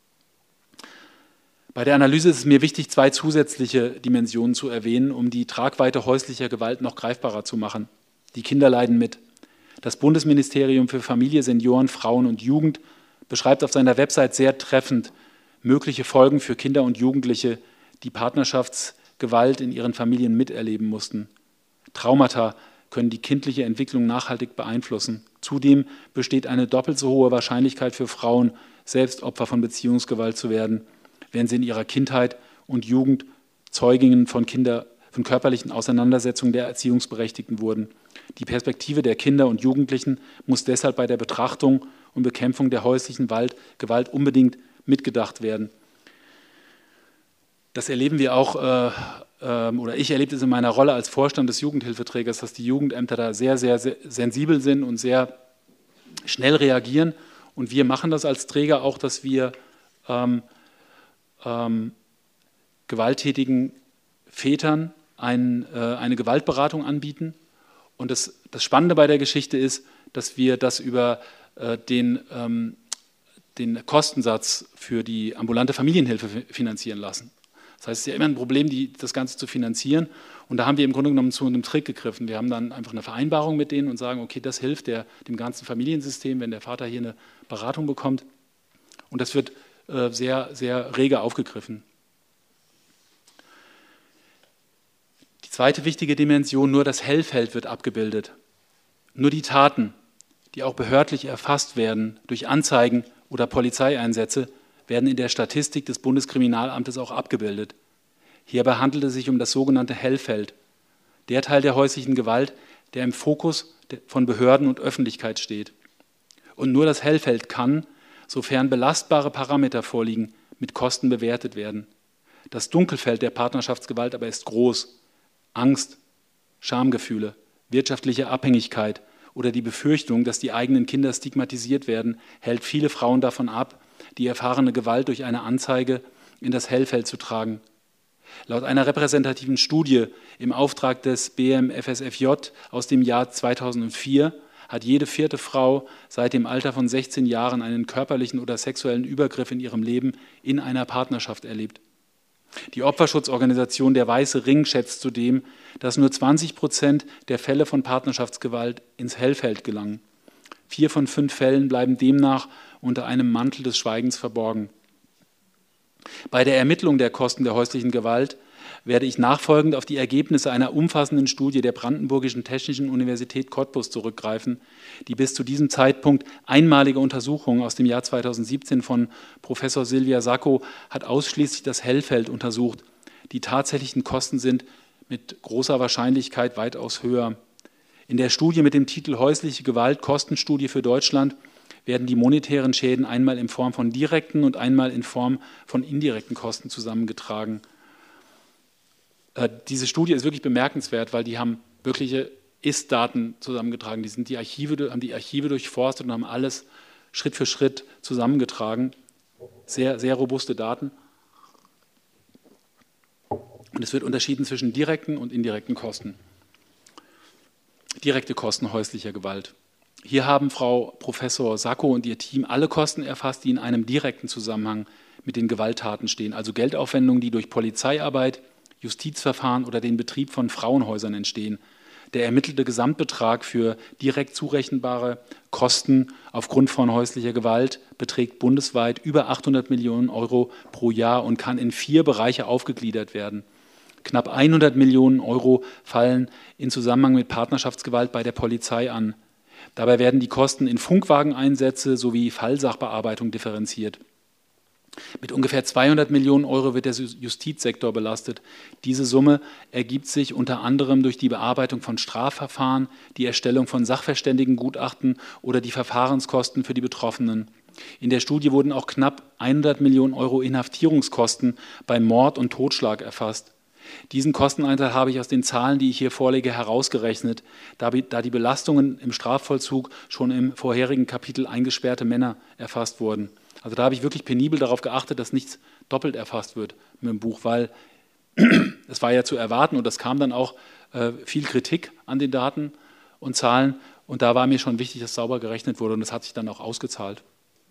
Speaker 1: Bei der Analyse ist es mir wichtig, zwei zusätzliche Dimensionen zu erwähnen, um die Tragweite häuslicher Gewalt noch greifbarer zu machen. Die Kinder leiden mit. Das Bundesministerium für Familie, Senioren, Frauen und Jugend beschreibt auf seiner Website sehr treffend mögliche Folgen für Kinder und Jugendliche, die Partnerschaftsgewalt in ihren Familien miterleben mussten. Traumata können die kindliche Entwicklung nachhaltig beeinflussen. Zudem besteht eine doppelt so hohe Wahrscheinlichkeit für Frauen, selbst Opfer von Beziehungsgewalt zu werden, wenn sie in ihrer Kindheit und Jugend Zeuginnen von, Kinder, von körperlichen Auseinandersetzungen der Erziehungsberechtigten wurden. Die Perspektive der Kinder und Jugendlichen muss deshalb bei der Betrachtung und Bekämpfung der häuslichen Gewalt unbedingt mitgedacht werden. Das erleben wir auch, äh, äh, oder ich erlebe es in meiner Rolle als Vorstand des Jugendhilfeträgers, dass die Jugendämter da sehr, sehr, sehr sensibel sind und sehr schnell reagieren. Und wir machen das als Träger auch, dass wir ähm, ähm, gewalttätigen Vätern ein, äh, eine Gewaltberatung anbieten. Und das, das Spannende bei der Geschichte ist, dass wir das über äh, den, ähm, den Kostensatz für die ambulante Familienhilfe finanzieren lassen. Das heißt, es ist ja immer ein Problem, die, das Ganze zu finanzieren. Und da haben wir im Grunde genommen zu einem Trick gegriffen. Wir haben dann einfach eine Vereinbarung mit denen und sagen, okay, das hilft der, dem ganzen Familiensystem, wenn der Vater hier eine Beratung bekommt. Und das wird äh, sehr, sehr rege aufgegriffen. Die zweite wichtige Dimension, nur das Hellfeld wird abgebildet. Nur die Taten, die auch behördlich erfasst werden durch Anzeigen oder Polizeieinsätze, werden in der Statistik des Bundeskriminalamtes auch abgebildet. Hierbei handelt es sich um das sogenannte Hellfeld, der Teil der häuslichen Gewalt, der im Fokus von Behörden und Öffentlichkeit steht. Und nur das Hellfeld kann, sofern belastbare Parameter vorliegen, mit Kosten bewertet werden. Das Dunkelfeld der Partnerschaftsgewalt aber ist groß. Angst, Schamgefühle, wirtschaftliche Abhängigkeit oder die Befürchtung, dass die eigenen Kinder stigmatisiert werden, hält viele Frauen davon ab, die erfahrene Gewalt durch eine Anzeige in das Hellfeld zu tragen. Laut einer repräsentativen Studie im Auftrag des B M F S F J aus dem Jahr zweitausendvier hat jede vierte Frau seit dem Alter von sechzehn Jahren einen körperlichen oder sexuellen Übergriff in ihrem Leben in einer Partnerschaft erlebt. Die Opferschutzorganisation Der Weiße Ring schätzt zudem, dass nur zwanzig Prozent der Fälle von Partnerschaftsgewalt ins Hellfeld gelangen. Vier von fünf Fällen bleiben demnach unter einem Mantel des Schweigens verborgen. Bei der Ermittlung der Kosten der häuslichen Gewalt werde ich nachfolgend auf die Ergebnisse einer umfassenden Studie der Brandenburgischen Technischen Universität Cottbus zurückgreifen, die bis zu diesem Zeitpunkt einmalige Untersuchung aus dem Jahr zweitausendsiebzehn von Professor Silvia Sacco hat ausschließlich das Hellfeld untersucht. Die tatsächlichen Kosten sind mit großer Wahrscheinlichkeit weitaus höher. In der Studie mit dem Titel Häusliche Gewalt, Kostenstudie für Deutschland werden die monetären Schäden einmal in Form von direkten und einmal in Form von indirekten Kosten zusammengetragen. Äh, diese Studie ist wirklich bemerkenswert, weil die haben wirkliche Ist-Daten zusammengetragen. Die sind die Archive, haben die Archive durchforstet und haben alles Schritt für Schritt zusammengetragen. Sehr, sehr robuste Daten. Und es wird unterschieden zwischen direkten und indirekten Kosten. Direkte Kosten häuslicher Gewalt. Hier haben Frau Professor Sacco und ihr Team alle Kosten erfasst, die in einem direkten Zusammenhang mit den Gewalttaten stehen, also Geldaufwendungen, die durch Polizeiarbeit, Justizverfahren oder den Betrieb von Frauenhäusern entstehen. Der ermittelte Gesamtbetrag für direkt zurechenbare Kosten aufgrund von häuslicher Gewalt beträgt bundesweit über achthundert Millionen Euro pro Jahr und kann in vier Bereiche aufgegliedert werden. Knapp hundert Millionen Euro fallen in Zusammenhang mit Partnerschaftsgewalt bei der Polizei an. Dabei werden die Kosten in Funkwageneinsätze sowie Fallsachbearbeitung differenziert. Mit ungefähr zweihundert Millionen Euro wird der Justizsektor belastet. Diese Summe ergibt sich unter anderem durch die Bearbeitung von Strafverfahren, die Erstellung von Sachverständigengutachten oder die Verfahrenskosten für die Betroffenen. In der Studie wurden auch knapp hundert Millionen Euro Inhaftierungskosten bei Mord und Totschlag erfasst. Diesen Kostenanteil habe ich aus den Zahlen, die ich hier vorlege, herausgerechnet, da die Belastungen im Strafvollzug schon im vorherigen Kapitel eingesperrte Männer erfasst wurden. Also da habe ich wirklich penibel darauf geachtet, dass nichts doppelt erfasst wird mit dem Buch, weil es war ja zu erwarten und es kam dann auch äh, viel Kritik an den Daten und Zahlen und da war mir schon wichtig, dass sauber gerechnet wurde und das hat sich dann auch ausgezahlt.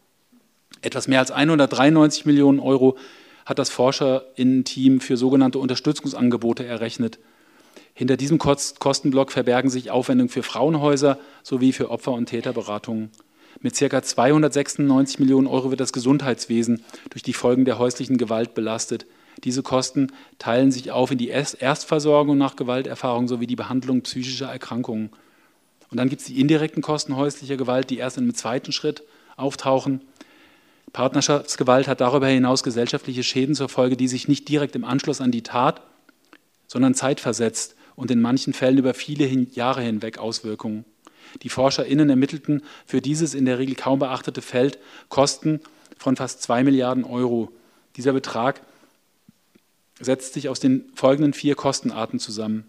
Speaker 1: Etwas mehr als hundertdreiundneunzig Millionen Euro hat das ForscherInnen-Team für sogenannte Unterstützungsangebote errechnet. Hinter diesem Kostenblock verbergen sich Aufwendungen für Frauenhäuser sowie für Opfer- und Täterberatungen. Mit ca. zweihundertsechsundneunzig Millionen Euro wird das Gesundheitswesen durch die Folgen der häuslichen Gewalt belastet. Diese Kosten teilen sich auf in die Erstversorgung nach Gewalterfahrung sowie die Behandlung psychischer Erkrankungen. Und dann gibt es die indirekten Kosten häuslicher Gewalt, die erst in einem zweiten Schritt auftauchen. Partnerschaftsgewalt hat darüber hinaus gesellschaftliche Schäden zur Folge, die sich nicht direkt im Anschluss an die Tat, sondern zeitversetzt und in manchen Fällen über viele Jahre hinweg Auswirkungen. Die ForscherInnen ermittelten für dieses in der Regel kaum beachtete Feld Kosten von fast zwei Milliarden Euro. Dieser Betrag setzt sich aus den folgenden vier Kostenarten zusammen.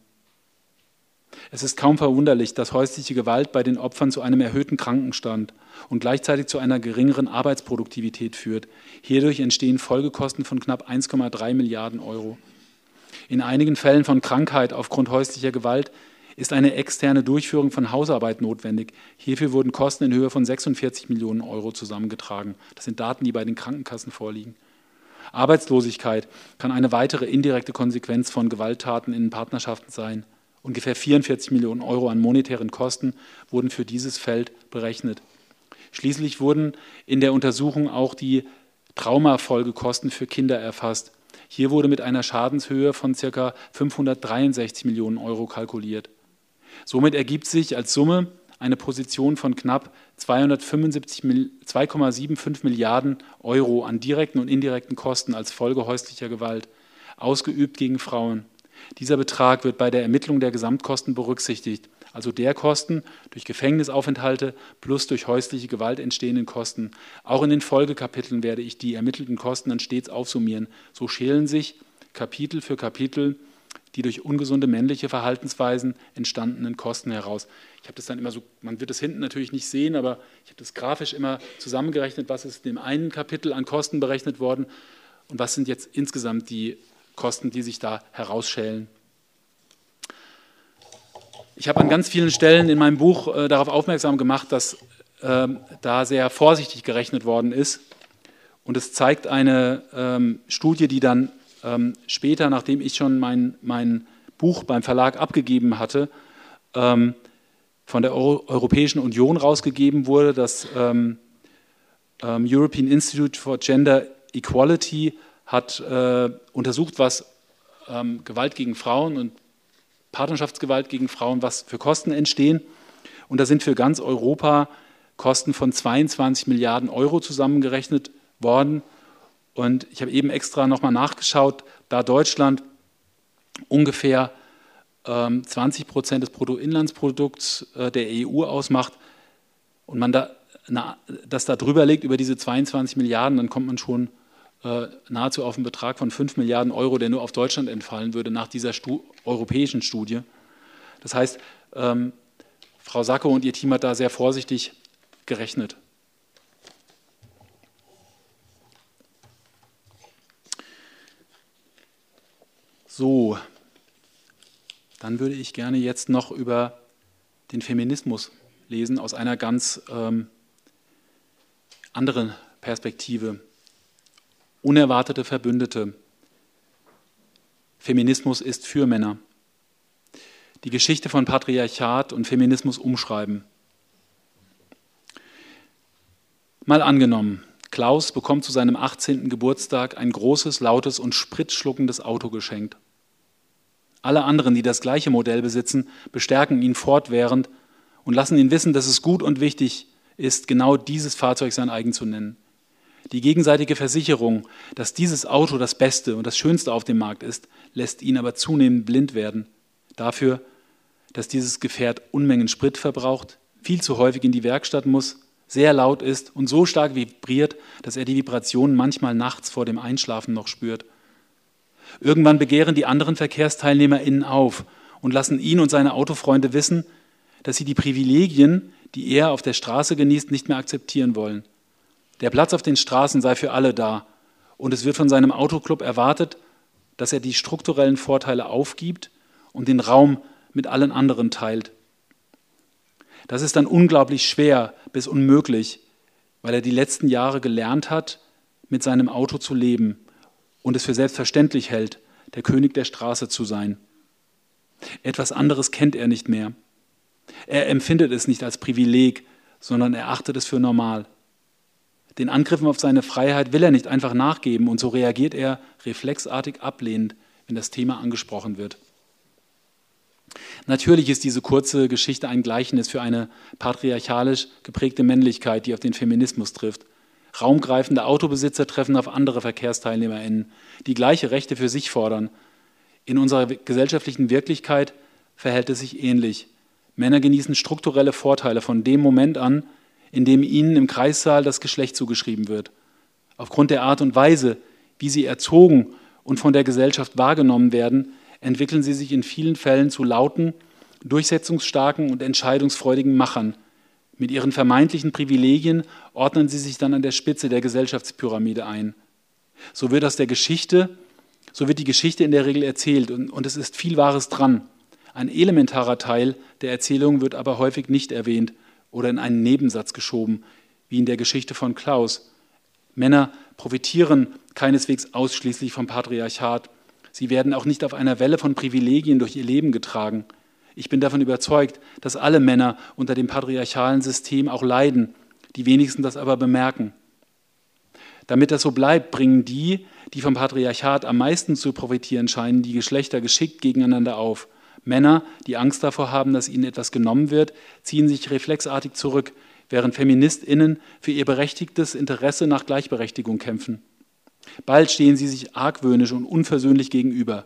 Speaker 1: Es ist kaum verwunderlich, dass häusliche Gewalt bei den Opfern zu einem erhöhten Krankenstand und gleichzeitig zu einer geringeren Arbeitsproduktivität führt. Hierdurch entstehen Folgekosten von knapp eins Komma drei Milliarden Euro. In einigen Fällen von Krankheit aufgrund häuslicher Gewalt ist eine externe Durchführung von Hausarbeit notwendig. Hierfür wurden Kosten in Höhe von sechsundvierzig Millionen Euro zusammengetragen. Das sind Daten, die bei den Krankenkassen vorliegen. Arbeitslosigkeit kann eine weitere indirekte Konsequenz von Gewalttaten in Partnerschaften sein. Ungefähr vierundvierzig Millionen Euro an monetären Kosten wurden für dieses Feld berechnet. Schließlich wurden in der Untersuchung auch die Traumafolgekosten für Kinder erfasst. Hier wurde mit einer Schadenshöhe von ca. fünfhundertdreiundsechzig Millionen Euro kalkuliert. Somit ergibt sich als Summe eine Position von knapp zwei Komma fünfundsiebzig Milliarden Euro an direkten und indirekten Kosten als Folge häuslicher Gewalt, ausgeübt gegen Frauen. Dieser Betrag wird bei der Ermittlung der Gesamtkosten berücksichtigt, also der Kosten durch Gefängnisaufenthalte plus durch häusliche Gewalt entstehenden Kosten. Auch in den Folgekapiteln werde ich die ermittelten Kosten dann stets aufsummieren. So schälen sich Kapitel für Kapitel die durch ungesunde männliche Verhaltensweisen entstandenen Kosten heraus. Ich habe das dann immer so, man wird das hinten natürlich nicht sehen, aber ich habe das grafisch immer zusammengerechnet, was ist in dem einen Kapitel an Kosten berechnet worden und was sind jetzt insgesamt die Kosten, die sich da herausschälen. Ich habe an ganz vielen Stellen in meinem Buch äh, darauf aufmerksam gemacht, dass äh, da sehr vorsichtig gerechnet worden ist. Und es zeigt eine ähm, Studie, die dann ähm, später, nachdem ich schon mein, mein Buch beim Verlag abgegeben hatte, ähm, von der Euro Europäischen Union rausgegeben wurde. Das ähm, ähm, European Institute for Gender Equality hat äh, untersucht, was ähm, Gewalt gegen Frauen und Partnerschaftsgewalt gegen Frauen, was für Kosten entstehen. Und da sind für ganz Europa Kosten von zweiundzwanzig Milliarden Euro zusammengerechnet worden. Und ich habe eben extra nochmal nachgeschaut, da Deutschland ungefähr ähm, zwanzig Prozent des Bruttoinlandsprodukts äh, der E U ausmacht und man da, na, das da drüber liegt über diese zweiundzwanzig Milliarden, dann kommt man schon äh, nahezu auf einen Betrag von fünf Milliarden Euro, der nur auf Deutschland entfallen würde nach dieser Stu europäischen Studie. Das heißt, ähm, Frau Sacco und ihr Team hat da sehr vorsichtig gerechnet. So, dann würde ich gerne jetzt noch über den Feminismus lesen, aus einer ganz ähm, anderen Perspektive. Unerwartete Verbündete. Feminismus ist für Männer. Die Geschichte von Patriarchat und Feminismus umschreiben. Mal angenommen, Klaus bekommt zu seinem achtzehnten Geburtstag ein großes, lautes und spritschluckendes Auto geschenkt. Alle anderen, die das gleiche Modell besitzen, bestärken ihn fortwährend und lassen ihn wissen, dass es gut und wichtig ist, genau dieses Fahrzeug sein eigen zu nennen. Die gegenseitige Versicherung, dass dieses Auto das Beste und das Schönste auf dem Markt ist, lässt ihn aber zunehmend blind werden dafür, dass dieses Gefährt Unmengen Sprit verbraucht, viel zu häufig in die Werkstatt muss, sehr laut ist und so stark vibriert, dass er die Vibrationen manchmal nachts vor dem Einschlafen noch spürt. Irgendwann begehren die anderen VerkehrsteilnehmerInnen auf und lassen ihn und seine Autofreunde wissen, dass sie die Privilegien, die er auf der Straße genießt, nicht mehr akzeptieren wollen. Der Platz auf den Straßen sei für alle da und es wird von seinem Autoclub erwartet, dass er die strukturellen Vorteile aufgibt und den Raum mit allen anderen teilt. Das ist dann unglaublich schwer bis unmöglich, weil er die letzten Jahre gelernt hat, mit seinem Auto zu leben und es für selbstverständlich hält, der König der Straße zu sein. Etwas anderes kennt er nicht mehr. Er empfindet es nicht als Privileg, sondern er achtet es für normal. Den Angriffen auf seine Freiheit will er nicht einfach nachgeben und so reagiert er reflexartig ablehnend, wenn das Thema angesprochen wird. Natürlich ist diese kurze Geschichte ein Gleichnis für eine patriarchalisch geprägte Männlichkeit, die auf den Feminismus trifft. Raumgreifende Autobesitzer treffen auf andere VerkehrsteilnehmerInnen, die gleiche Rechte für sich fordern. In unserer gesellschaftlichen Wirklichkeit verhält es sich ähnlich. Männer genießen strukturelle Vorteile von dem Moment an, in dem ihnen im Kreissaal das Geschlecht zugeschrieben wird. Aufgrund der Art und Weise, wie sie erzogen und von der Gesellschaft wahrgenommen werden, entwickeln sie sich in vielen Fällen zu lauten, durchsetzungsstarken und entscheidungsfreudigen Machern. Mit ihren vermeintlichen Privilegien ordnen sie sich dann an der Spitze der Gesellschaftspyramide ein. So wird aus der Geschichte, so wird die Geschichte in der Regel erzählt und, und es ist viel Wahres dran. Ein elementarer Teil der Erzählung wird aber häufig nicht erwähnt oder in einen Nebensatz geschoben, wie in der Geschichte von Klaus. Männer profitieren keineswegs ausschließlich vom Patriarchat. Sie werden auch nicht auf einer Welle von Privilegien durch ihr Leben getragen. Ich bin davon überzeugt, dass alle Männer unter dem patriarchalen System auch leiden, die wenigsten das aber bemerken. Damit das so bleibt, bringen die, die vom Patriarchat am meisten zu profitieren scheinen, die Geschlechter geschickt gegeneinander auf. Männer, die Angst davor haben, dass ihnen etwas genommen wird, ziehen sich reflexartig zurück, während FeministInnen für ihr berechtigtes Interesse nach Gleichberechtigung kämpfen. Bald stehen sie sich argwöhnisch und unversöhnlich gegenüber.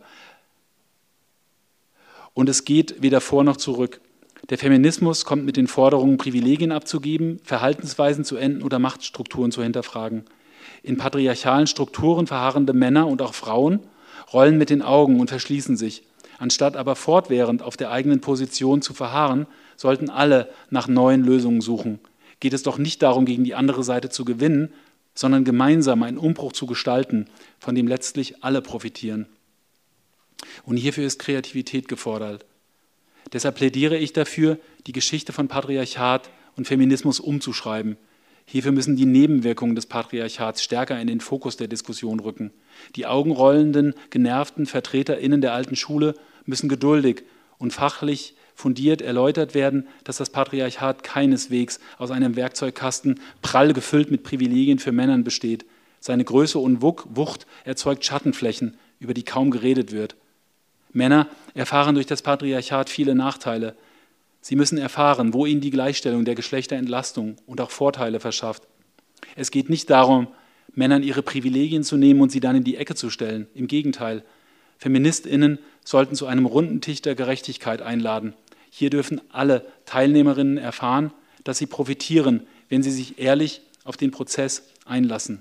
Speaker 1: Und es geht weder vor noch zurück. Der Feminismus kommt mit den Forderungen, Privilegien abzugeben, Verhaltensweisen zu enden oder Machtstrukturen zu hinterfragen. In patriarchalen Strukturen verharrende Männer und auch Frauen rollen mit den Augen und verschließen sich. Anstatt aber fortwährend auf der eigenen Position zu verharren, sollten alle nach neuen Lösungen suchen. Geht es doch nicht darum, gegen die andere Seite zu gewinnen, sondern gemeinsam einen Umbruch zu gestalten, von dem letztlich alle profitieren. Und hierfür ist Kreativität gefordert. Deshalb plädiere ich dafür, die Geschichte von Patriarchat und Feminismus umzuschreiben. Hierfür müssen die Nebenwirkungen des Patriarchats stärker in den Fokus der Diskussion rücken. Die augenrollenden, genervten VertreterInnen der alten Schule müssen geduldig und fachlich fundiert erläutert werden, dass das Patriarchat keineswegs aus einem Werkzeugkasten prall gefüllt mit Privilegien für Männern besteht. Seine Größe und Wucht erzeugt Schattenflächen, über die kaum geredet wird. Männer erfahren durch das Patriarchat viele Nachteile. Sie müssen erfahren, wo ihnen die Gleichstellung der Geschlechter Entlastung und auch Vorteile verschafft. Es geht nicht darum, Männern ihre Privilegien zu nehmen und sie dann in die Ecke zu stellen. Im Gegenteil, FeministInnen sollten zu einem runden Tisch der Gerechtigkeit einladen. Hier dürfen alle Teilnehmerinnen erfahren, dass sie profitieren, wenn sie sich ehrlich auf den Prozess einlassen.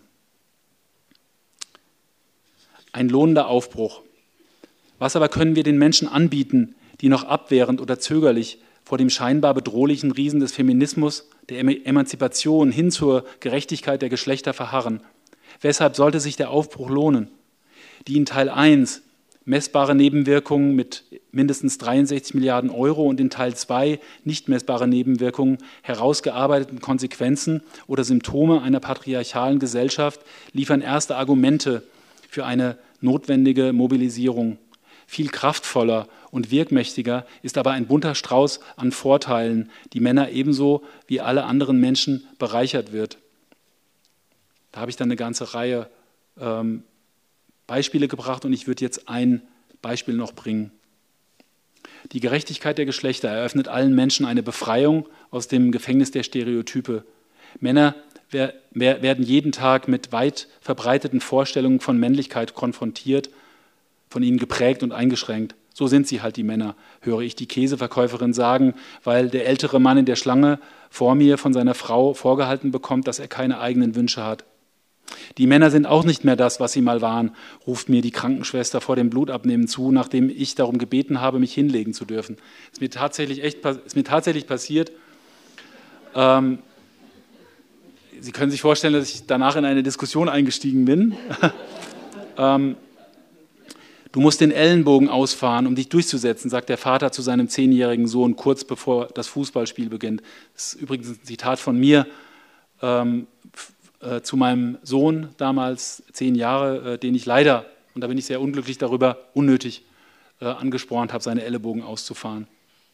Speaker 1: Ein lohnender Aufbruch. Was aber können wir den Menschen anbieten, die noch abwehrend oder zögerlich vor dem scheinbar bedrohlichen Riesen des Feminismus, der Emanzipation hin zur Gerechtigkeit der Geschlechter verharren? Weshalb sollte sich der Aufbruch lohnen? Die in Teil eins messbare Nebenwirkungen mit mindestens dreiundsechzig Milliarden Euro und in Teil zwei nicht messbare Nebenwirkungen herausgearbeiteten Konsequenzen oder Symptome einer patriarchalen Gesellschaft liefern erste Argumente für eine notwendige Mobilisierung. Viel kraftvoller und wirkmächtiger ist aber ein bunter Strauß an Vorteilen, die Männer ebenso wie alle anderen Menschen bereichert wird. Da habe ich dann eine ganze Reihe ähm, Beispiele gebracht und ich würde jetzt ein Beispiel noch bringen. Die Gerechtigkeit der Geschlechter eröffnet allen Menschen eine Befreiung aus dem Gefängnis der Stereotype. Männer werden jeden Tag mit weit verbreiteten Vorstellungen von Männlichkeit konfrontiert, von ihnen geprägt und eingeschränkt. So sind sie halt, die Männer, höre ich die Käseverkäuferin sagen, weil der ältere Mann in der Schlange vor mir von seiner Frau vorgehalten bekommt, dass er keine eigenen Wünsche hat. Die Männer sind auch nicht mehr das, was sie mal waren, ruft mir die Krankenschwester vor dem Blutabnehmen zu, nachdem ich darum gebeten habe, mich hinlegen zu dürfen. Ist mir tatsächlich, echt, ist mir tatsächlich passiert. Ähm, Sie können sich vorstellen, dass ich danach in eine Diskussion eingestiegen bin. ähm, Du musst den Ellenbogen ausfahren, um dich durchzusetzen, sagt der Vater zu seinem zehnjährigen Sohn, kurz bevor das Fußballspiel beginnt. Das ist übrigens ein Zitat von mir ähm, äh, zu meinem Sohn, damals zehn Jahre, äh, den ich leider, und da bin ich sehr unglücklich darüber, unnötig äh, angespornt habe, seine Ellenbogen auszufahren.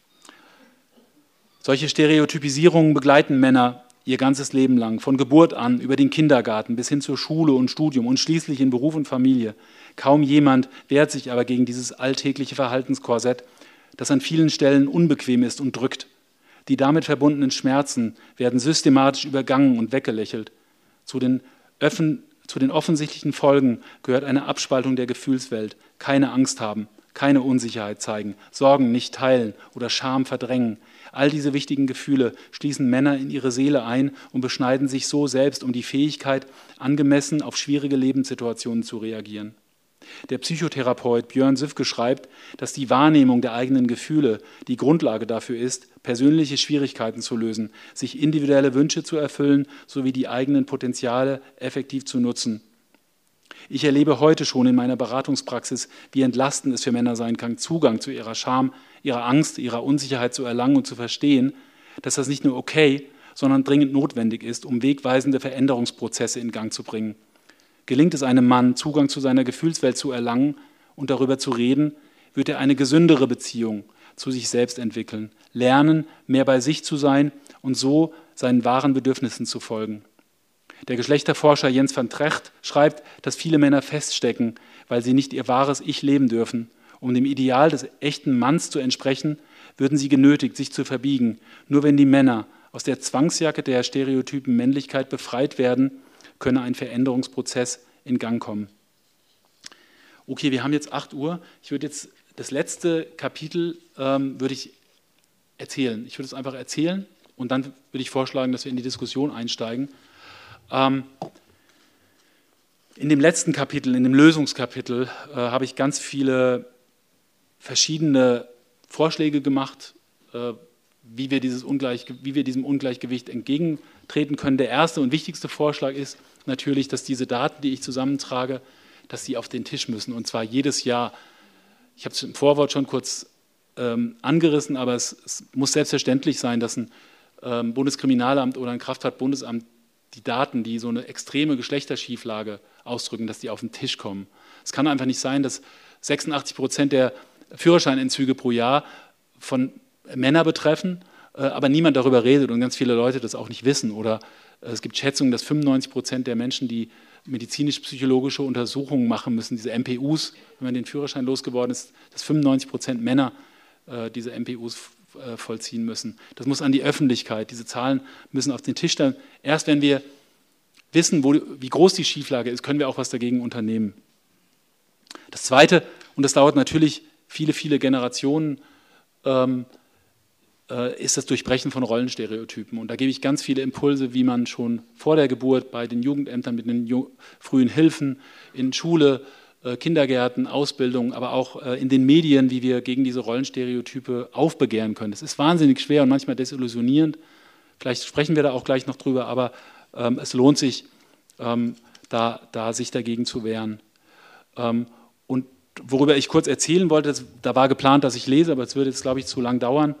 Speaker 1: Solche Stereotypisierungen begleiten Männer ihr ganzes Leben lang, von Geburt an, über den Kindergarten bis hin zur Schule und Studium und schließlich in Beruf und Familie. Kaum jemand wehrt sich aber gegen dieses alltägliche Verhaltenskorsett, das an vielen Stellen unbequem ist und drückt. Die damit verbundenen Schmerzen werden systematisch übergangen und weggelächelt. Zu den, Öffn- zu den offensichtlichen Folgen gehört eine Abspaltung der Gefühlswelt, keine Angst haben, keine Unsicherheit zeigen, Sorgen nicht teilen oder Scham verdrängen. All diese wichtigen Gefühle schließen Männer in ihre Seele ein und beschneiden sich so selbst um die Fähigkeit, angemessen auf schwierige Lebenssituationen zu reagieren. Der Psychotherapeut Björn Süfke schreibt, dass die Wahrnehmung der eigenen Gefühle die Grundlage dafür ist, persönliche Schwierigkeiten zu lösen, sich individuelle Wünsche zu erfüllen sowie die eigenen Potenziale effektiv zu nutzen. Ich erlebe heute schon in meiner Beratungspraxis, wie entlastend es für Männer sein kann, Zugang zu ihrer Scham, ihrer Angst, ihrer Unsicherheit zu erlangen und zu verstehen, dass das nicht nur okay, sondern dringend notwendig ist, um wegweisende Veränderungsprozesse in Gang zu bringen. Gelingt es einem Mann, Zugang zu seiner Gefühlswelt zu erlangen und darüber zu reden, wird er eine gesündere Beziehung zu sich selbst entwickeln, lernen, mehr bei sich zu sein und so seinen wahren Bedürfnissen zu folgen. Der Geschlechterforscher Jens van Trecht schreibt, dass viele Männer feststecken, weil sie nicht ihr wahres Ich leben dürfen. Um dem Ideal des echten Manns zu entsprechen, würden sie genötigt, sich zu verbiegen. Nur wenn die Männer aus der Zwangsjacke der stereotypen Männlichkeit befreit werden, könne ein Veränderungsprozess in Gang kommen. Okay, wir haben jetzt acht Uhr. Ich würde jetzt das letzte Kapitel ähm, würde ich erzählen. Ich würde es einfach erzählen und dann würde ich vorschlagen, dass wir in die Diskussion einsteigen. Ähm, in dem letzten Kapitel, in dem Lösungskapitel, äh, habe ich ganz viele verschiedene Vorschläge gemacht, äh, wie wir, dieses Ungleich, wie wir diesem Ungleichgewicht entgegentreten können. Der erste und wichtigste Vorschlag ist natürlich, dass diese Daten, die ich zusammentrage, dass sie auf den Tisch müssen, und zwar jedes Jahr. Ich habe es im Vorwort schon kurz ähm, angerissen, aber es, es muss selbstverständlich sein, dass ein ähm, Bundeskriminalamt oder ein Kraftfahrtbundesamt die Daten, die so eine extreme Geschlechterschieflage ausdrücken, dass die auf den Tisch kommen. Es kann einfach nicht sein, dass sechsundachtzig Prozent der Führerscheinentzüge pro Jahr von Männern betreffen, aber niemand darüber redet und ganz viele Leute das auch nicht wissen. Oder es gibt Schätzungen, dass fünfundneunzig Prozent der Menschen, die medizinisch-psychologische Untersuchungen machen müssen, diese M P Us, wenn man den Führerschein losgeworden ist, dass fünfundneunzig Prozent Männer äh, diese M P Us äh, vollziehen müssen. Das muss an die Öffentlichkeit. Diese Zahlen müssen auf den Tisch stellen. Erst wenn wir wissen, wo, wie groß die Schieflage ist, können wir auch was dagegen unternehmen. Das Zweite, und das dauert natürlich viele, viele Generationen, ähm, äh, ist das Durchbrechen von Rollenstereotypen. Und da gebe ich ganz viele Impulse, wie man schon vor der Geburt bei den Jugendämtern mit den Ju- frühen Hilfen, in Schule, äh, Kindergärten, Ausbildung, aber auch äh, in den Medien, wie wir gegen diese Rollenstereotype aufbegehren können. Das ist wahnsinnig schwer und manchmal desillusionierend. Vielleicht sprechen wir da auch gleich noch drüber, aber ähm, es lohnt sich, ähm, da, da sich dagegen zu wehren. Ähm, und worüber ich kurz erzählen wollte, das, da war geplant, dass ich lese, aber es würde jetzt, glaube ich, zu lang dauern,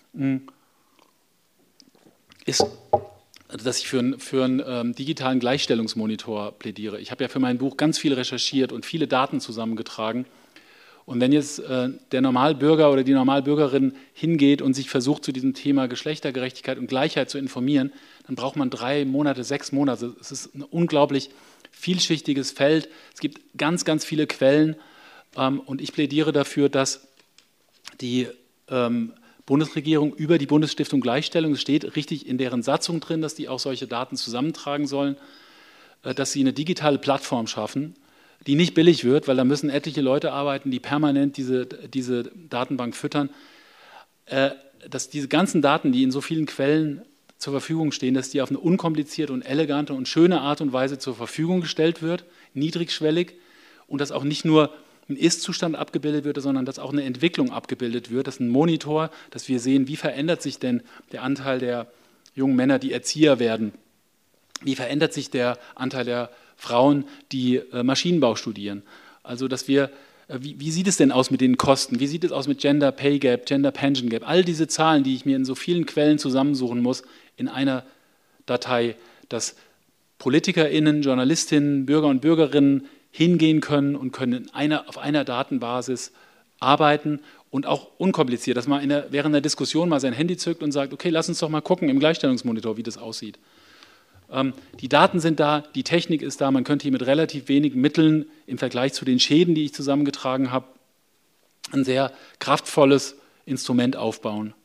Speaker 1: ist, dass ich für einen, für einen ähm, digitalen Gleichstellungsmonitor plädiere. Ich habe ja für mein Buch ganz viel recherchiert und viele Daten zusammengetragen. Und wenn jetzt äh, der Normalbürger oder die Normalbürgerin hingeht und sich versucht, zu diesem Thema Geschlechtergerechtigkeit und Gleichheit zu informieren, dann braucht man drei Monate, sechs Monate. Es ist ein unglaublich vielschichtiges Feld. Es gibt ganz, ganz viele Quellen. Ähm, und ich plädiere dafür, dass die ähm, Bundesregierung über die Bundesstiftung Gleichstellung, es steht richtig in deren Satzung drin, dass die auch solche Daten zusammentragen sollen, dass sie eine digitale Plattform schaffen, die nicht billig wird, weil da müssen etliche Leute arbeiten, die permanent diese, diese Datenbank füttern, dass diese ganzen Daten, die in so vielen Quellen zur Verfügung stehen, dass die auf eine unkomplizierte und elegante und schöne Art und Weise zur Verfügung gestellt wird, niedrigschwellig, und dass auch nicht nur ein Ist-Zustand abgebildet wird, sondern dass auch eine Entwicklung abgebildet wird. Das ist ein Monitor, dass wir sehen, wie verändert sich denn der Anteil der jungen Männer, die Erzieher werden. Wie verändert sich der Anteil der Frauen, die Maschinenbau studieren. Also, dass wir, wie, wie sieht es denn aus mit den Kosten? Wie sieht es aus mit Gender Pay Gap, Gender Pension Gap? All diese Zahlen, die ich mir in so vielen Quellen zusammensuchen muss, in einer Datei, dass PolitikerInnen, JournalistInnen, Bürger und Bürgerinnen hingehen können und können in einer, auf einer Datenbasis arbeiten und auch unkompliziert, dass man in der, während der Diskussion mal sein Handy zückt und sagt, okay, lass uns doch mal gucken im Gleichstellungsmonitor, wie das aussieht. Ähm, die Daten sind da, die Technik ist da, man könnte hier mit relativ wenigen Mitteln im Vergleich zu den Schäden, die ich zusammengetragen habe, ein sehr kraftvolles Instrument aufbauen.